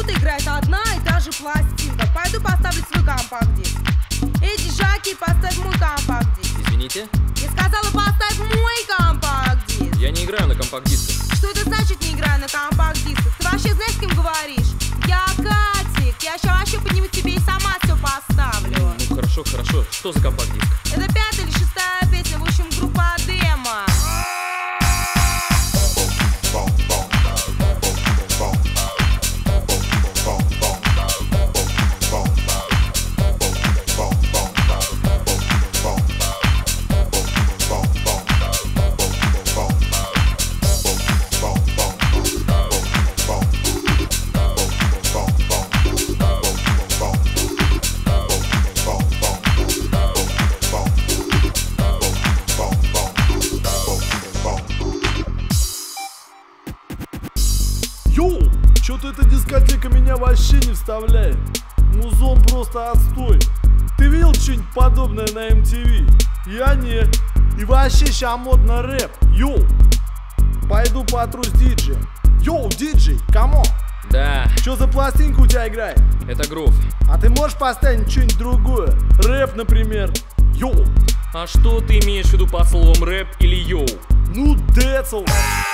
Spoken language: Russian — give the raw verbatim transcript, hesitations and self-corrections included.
будто играет одна и та же пластинка. Пойду поставлю свой компакт-диск. Эй, диджаки, поставь мой компакт-диск. Извините? Я сказала, поставь мой компакт-диск. Я не играю на компакт-дисках. Что это значит, не играю на компакт-дисках? Ты вообще знаешь, с кем говоришь? Я Катик. Я сейчас вообще подниму тебе и сама все поставлю. Ну хорошо, хорошо. Что за компакт-диск? Это пятая или шестая песня, в общем, группа Демо. Йоу, чё-то эта дискотека меня вообще не вставляет. Музон просто отстой. Ты видел что-нибудь подобное на эм ти ви? Я нет. И вообще ща модно рэп. Йоу, пойду потрусь диджеем. Йоу, диджей, камон. Да, Чё за пластинка у тебя играет? это грув. А ты можешь поставить что-нибудь другое? Рэп, например. Йоу. А что ты имеешь в виду под словом рэп или йоу? Ну, Децл.